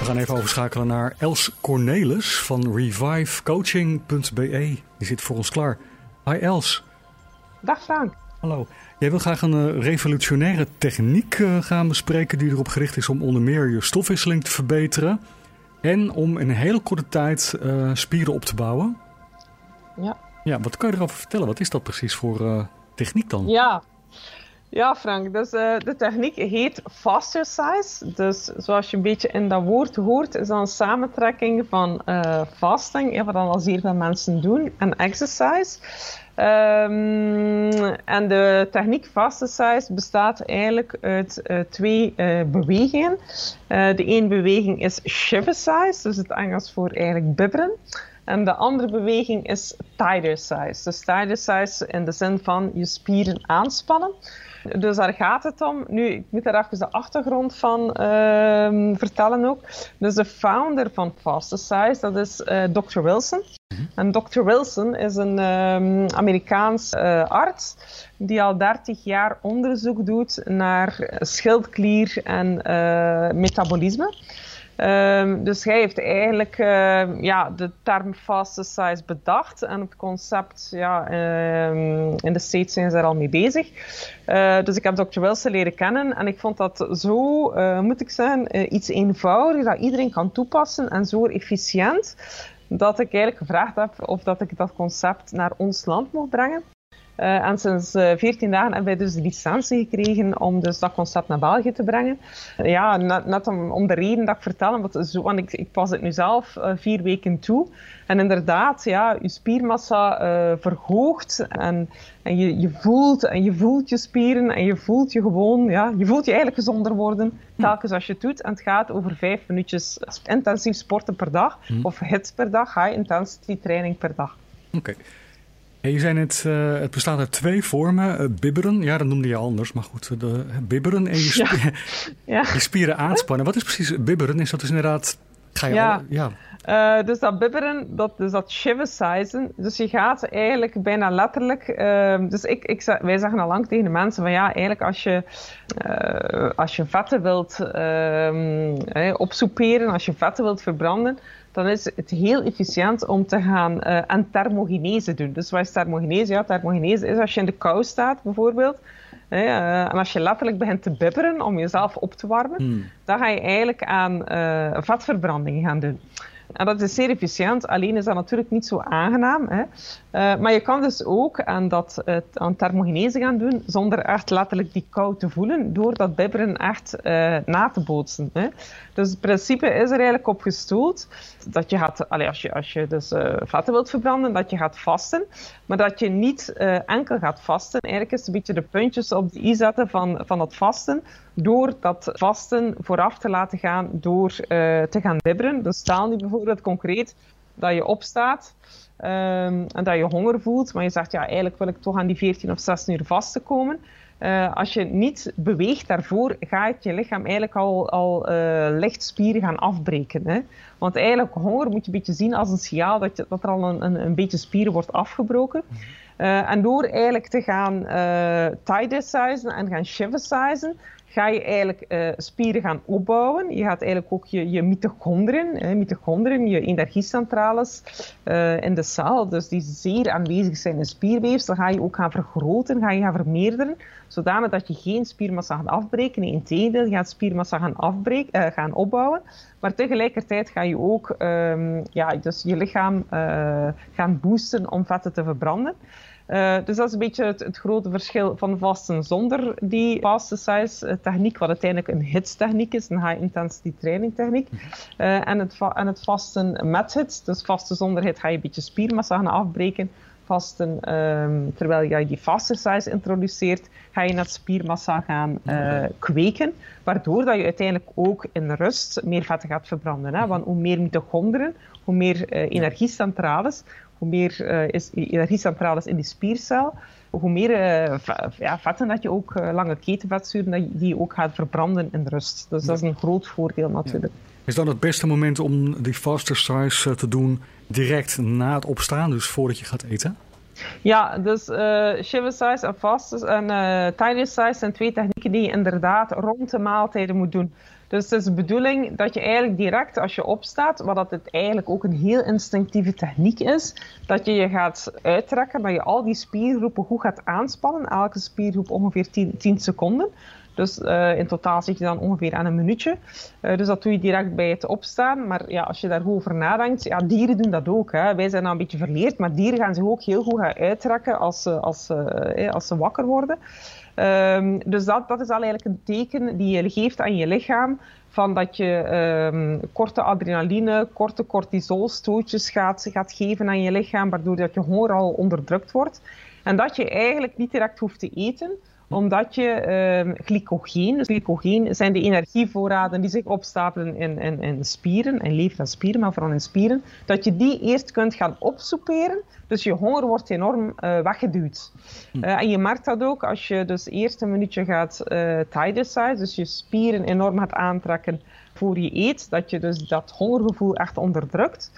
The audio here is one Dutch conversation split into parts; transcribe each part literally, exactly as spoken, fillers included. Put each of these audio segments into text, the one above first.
gaan even overschakelen naar Els Cornelis van revive coaching punt b e. Die zit voor ons klaar. Hi Els. Dag Frank. Hallo. Jij wil graag een uh, revolutionaire techniek uh, gaan bespreken die erop gericht is om onder meer je stofwisseling te verbeteren en om in een hele korte tijd uh, spieren op te bouwen. Ja. Ja, wat kan je erover vertellen? Wat is dat precies voor uh, techniek dan? Ja. Ja, Frank, dus uh, de techniek heet Fastercise. Dus zoals je een beetje in dat woord hoort, is dat een samentrekking van uh, fasting, ja, wat dan al zeer veel mensen doen, en exercise. Um, en de techniek Fastercise bestaat eigenlijk uit uh, twee uh, bewegingen. Uh, de ene beweging is Shivercise, dus het Engels voor eigenlijk bibberen. En de andere beweging is Tightercise. Dus Tightercise in de zin van je spieren aanspannen. Dus daar gaat het om. Nu, ik moet daar even de achtergrond van uh, vertellen ook. Dus de founder van Fastercise, dat is uh, dokter Wilson. Mm-hmm. En dokter Wilson is een um, Amerikaans uh, arts die al dertig jaar onderzoek doet naar schildklier en uh, metabolisme. Um, dus hij heeft eigenlijk uh, ja, de term Fastercise bedacht en het concept, ja, um, in de States zijn ze er al mee bezig. Uh, dus ik heb dokter Wilson leren kennen en ik vond dat zo, uh, moet ik zeggen, uh, iets eenvoudig dat iedereen kan toepassen en zo efficiënt, dat ik eigenlijk gevraagd heb of dat ik dat concept naar ons land mocht brengen. Uh, en sinds uh, veertien dagen hebben wij dus de licentie gekregen om dus dat concept naar België te brengen. Uh, ja, net, net om, om de reden dat ik vertel, want, zo, want ik, ik pas het nu zelf uh, vier weken toe. En inderdaad, ja, je spiermassa uh, verhoogt en, en je, je voelt en je voelt je spieren en je voelt je gewoon, ja, je voelt je eigenlijk gezonder worden telkens als je het doet. En het gaat over vijf minuutjes intensief sporten per dag hmm. of hits per dag, high intensity training per dag. Oké. Okay. Je zei net, uh, het bestaat uit twee vormen. Uh, bibberen, ja, dat noemde je anders. Maar goed, de, uh, bibberen en je, spi- ja. Ja. je spieren aanspannen. Wat is precies bibberen? Is dat dus inderdaad... Ga je ja. al, ja. Uh, dus dat bibberen, dat, dus dat shiversizen. Dus je gaat eigenlijk bijna letterlijk... Uh, dus ik, ik, wij zeggen al lang tegen de mensen van ja, eigenlijk als je, uh, als je vetten wilt uh, opsoeperen, als je vetten wilt verbranden, dan is het heel efficiënt om te gaan uh, aan thermogenese doen. Dus wat is thermogenese? Ja, thermogenese is als je in de kou staat bijvoorbeeld. Uh, en als je letterlijk begint te bibberen om jezelf op te warmen, hmm. dan ga je eigenlijk aan uh, vetverbranding gaan doen. En dat is zeer efficiënt, alleen is dat natuurlijk niet zo aangenaam. Hè. Uh, maar je kan dus ook aan, dat, uh, aan thermogenese gaan doen zonder echt letterlijk die kou te voelen, door dat bibberen echt uh, na te bootsen. Hè. Dus het principe is er eigenlijk op gestoeld dat je gaat, allee, als je, als je dus uh, vetten wilt verbranden, dat je gaat vasten, maar dat je niet uh, enkel gaat vasten. Eigenlijk is het een beetje de puntjes op de i zetten van, van dat vasten, door dat vasten vooraf te laten gaan door uh, te gaan bibberen. Dus stel nu bijvoorbeeld concreet dat je opstaat um, en dat je honger voelt, maar je zegt ja, eigenlijk wil ik toch aan die veertien of zestien uur vasten komen. Uh, als je niet beweegt daarvoor, gaat je lichaam eigenlijk al, al uh, licht spieren gaan afbreken. Hè? Want eigenlijk honger moet je een beetje zien als een signaal dat, je, dat er al een, een, een beetje spieren wordt afgebroken. Uh, en door eigenlijk te gaan uh, tightersizen en gaan shiversizen, ga je eigenlijk uh, spieren gaan opbouwen. Je gaat eigenlijk ook je, je mitochondriën, eh, mitochondriën, je energiecentrales uh, in de cel, dus die zeer aanwezig zijn in spierweefsel, ga je ook gaan vergroten, ga je gaan vermeerderen, zodanig dat je geen spiermassa gaat afbreken. Nee, integendeel, je gaat spiermassa gaan, afbreken, uh, gaan opbouwen, maar tegelijkertijd ga je ook um, ja, dus je lichaam uh, gaan boosten om vetten te verbranden. Uh, dus dat is een beetje het, het grote verschil van vasten zonder die Fastercise techniek, wat uiteindelijk een hitstechniek is, een high intensity training techniek. Uh, en, het va- en het vasten met hits, dus vasten zonder hit ga je een beetje spiermassa gaan afbreken. Vasten, um, terwijl je die Fastercise introduceert, ga je net spiermassa gaan uh, kweken, waardoor dat je uiteindelijk ook in rust meer vetten gaat verbranden. Hè? Want hoe meer mitochondriën, hoe meer uh, energiecentrales, hoe meer uh, is energiecentrales in die spiercel, hoe meer uh, v- ja, vetten dat je ook, uh, lange ketenvetzuren, dat je, die je ook gaat verbranden in rust. Dus ja. Dat is een groot voordeel natuurlijk. Ja. Is dan het beste moment om die Fastercise te doen direct na het opstaan, dus voordat je gaat eten? Ja, dus uh, shiver size en fast en uh, tiny size zijn twee technieken die je inderdaad rond de maaltijden moet doen. Dus het is de bedoeling dat je eigenlijk direct als je opstaat, wat dat het eigenlijk ook een heel instinctieve techniek is, dat je je gaat uittrekken, dat je al die spiergroepen goed gaat aanspannen. Elke spiergroep ongeveer tien seconden. Dus uh, in totaal zit je dan ongeveer aan een minuutje. Uh, dus dat doe je direct bij het opstaan. Maar ja, als je daar goed over nadenkt, ja, dieren doen dat ook. Hè. Wij zijn nou een beetje verleerd, maar dieren gaan zich ook heel goed gaan uittrekken als ze, als, uh, als ze wakker worden. Um, dus dat, dat is al eigenlijk een teken die je geeft aan je lichaam van dat je um, korte adrenaline, korte cortisolstootjes gaat, gaat geven aan je lichaam, waardoor dat je honger al onderdrukt wordt. En dat je eigenlijk niet direct hoeft te eten, omdat je uh, glycogeen, dus glycogeen zijn de energievoorraden die zich opstapelen in, in, in spieren, in lever en spieren, maar vooral in spieren, dat je die eerst kunt gaan opsoeperen. Dus je honger wordt enorm uh, weggeduwd. Uh, en je merkt dat ook als je dus eerst een minuutje gaat uh, tide size, dus je spieren enorm gaat aantrekken voor je eet, dat je dus dat hongergevoel echt onderdrukt.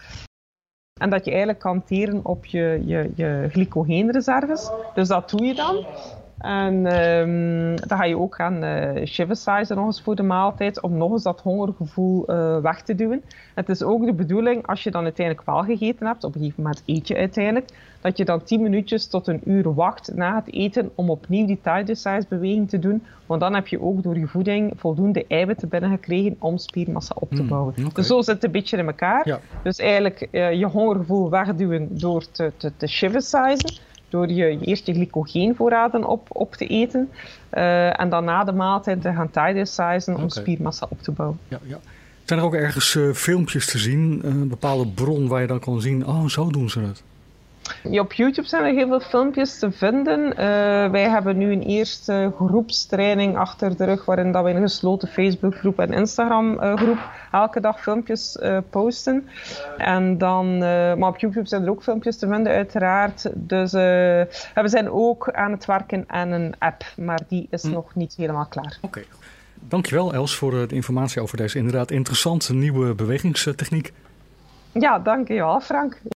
En dat je eigenlijk kan teren op je, je, je glycogeenreserves. Dus dat doe je dan. En um, dan ga je ook gaan uh, shiver sizen nog eens voor de maaltijd, om nog eens dat hongergevoel uh, weg te duwen. Het is ook de bedoeling, als je dan uiteindelijk wel gegeten hebt, op een gegeven moment eet je uiteindelijk, dat je dan tien minuutjes tot een uur wacht na het eten om opnieuw die tide size beweging te doen. Want dan heb je ook door je voeding voldoende eiwitten binnengekregen om spiermassa op te bouwen. Mm, okay. Dus zo zit het een beetje in elkaar. Ja. Dus eigenlijk uh, je hongergevoel wegduwen door te, te, te shiver sizen. Door je eerst je glycogeenvoorraden op, op te eten. Uh, en dan na de maaltijd te gaan tide sizen om okay. spiermassa op te bouwen. Ja, ja. Zijn er ook ergens uh, filmpjes te zien? Uh, een bepaalde bron waar je dan kan zien, oh, zo doen ze het. Ja, op YouTube zijn er heel veel filmpjes te vinden. Uh, wij hebben nu een eerste groepstraining achter de rug, waarin dat we in een gesloten Facebookgroep en Instagramgroep elke dag filmpjes uh, posten. En dan, uh, maar op YouTube zijn er ook filmpjes te vinden, uiteraard. Dus uh, we zijn ook aan het werken aan een app, maar die is hm. nog niet helemaal klaar. Oké. Okay. Dankjewel, Els, voor de informatie over deze inderdaad interessante nieuwe bewegingstechniek. Ja, dankjewel, Frank.